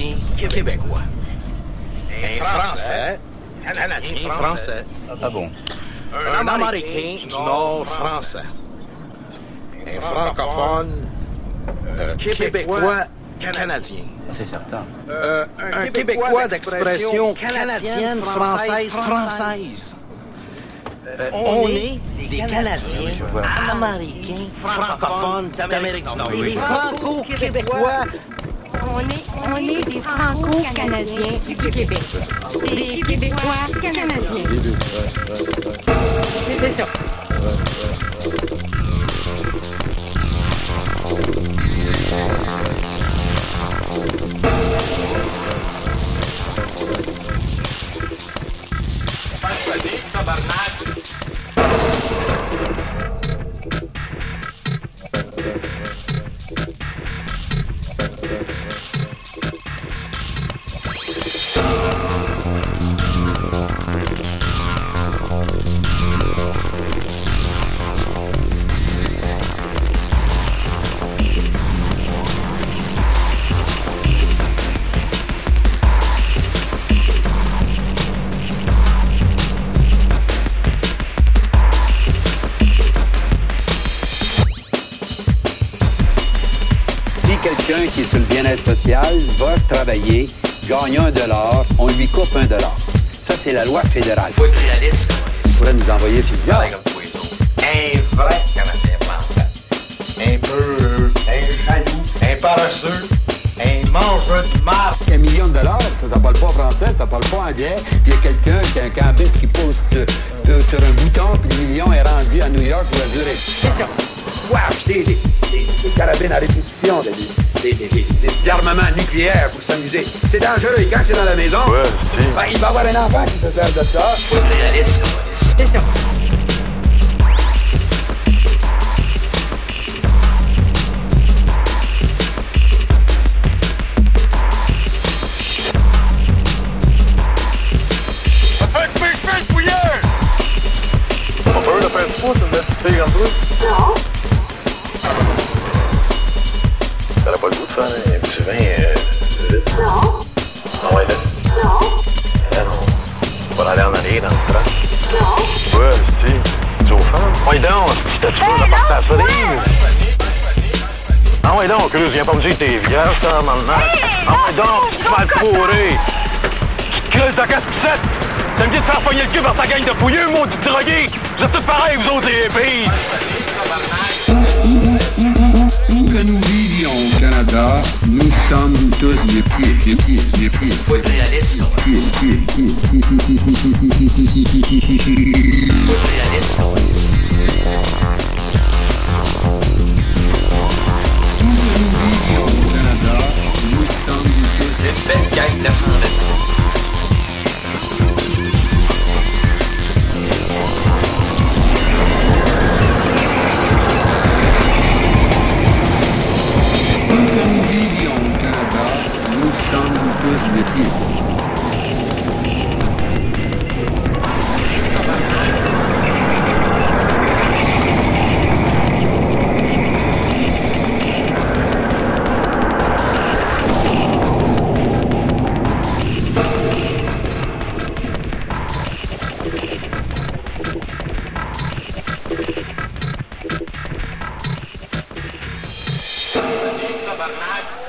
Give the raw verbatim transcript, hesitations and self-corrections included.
Canadien, Québécois. Un Français, Canadien, Français. Ah bon? Un Américain du Nord français. Un francophone euh, québécois canadien. Ah, c'est certain. Euh, un Québécois d'expression canadienne, française, française. Euh, on est des Canadiens, Américains, francophones d'Amérique du Nord. Les Franco-Québécois. On est, on est des Franco-Canadiens du Québec. Des Québécois canadiens. C'est ça. Quelqu'un qui est sur le bien-être social va travailler, gagne un dollar, on lui coupe un dollar. Ça, c'est la loi fédérale. Il faut être réaliste. Tu pourrais nous envoyer sur le diable. Comme tous les autres. Un vrai Canadien français. Un peu, un jaloux, un paresseux, un mangeur de marde. Un million de dollars, ça, ça parle pas français, ça parle pas anglais. Il y a quelqu'un qui a un cambis qui pousse euh, euh, sur un bouton, puis le million est rendu à New York ou à Zurich. C'est ça. Faut acheter des, des, des carabines à répétition, des, des, des, des, des armements nucléaires pour s'amuser. C'est dangereux. Et quand c'est dans la maison, Ouais, c'est... ben, il va y avoir un enfant qui se sert de ça. Il faut être réaliste. C'est ça. On peut le faire trop, ça me laisse tirer un peu. Non. T'aurais pas le goût de faire un petit vin euh, vite? Non. Ah ouais, là? Non. Ah non. On va aller en arrière dans le train. Non. Ouais, c'est... Tu au fond? Ouais, donc, c'était tu veux, la porte à soleil. Ah ouais, donc, Cruz, viens pas me dire que t'es vierge, t'as maintenant. Ah ouais, donc, tu vas te fourrer. Tu te creuses ta casse poussette. T'as me dit de faire pogner le cul par ta gang de fouilleux, maudit drogué. Vous êtes tous pareils, vous autres, les pays. Où que nous vivions au Canada, nous sommes tous des pieds, des pieds, des pieds. Il faut être réaliste. Pieds, pieds, pieds, pieds, pieds, pieds, pieds, pieds, pieds, pieds, pieds, pieds, pieds, pieds. Il faut être réaliste. Où que nous vivions au Canada, nous sommes tous Une belle gang de sans Où que nous vivions au Canada, nous sommes tous des pieds. Tabarnak!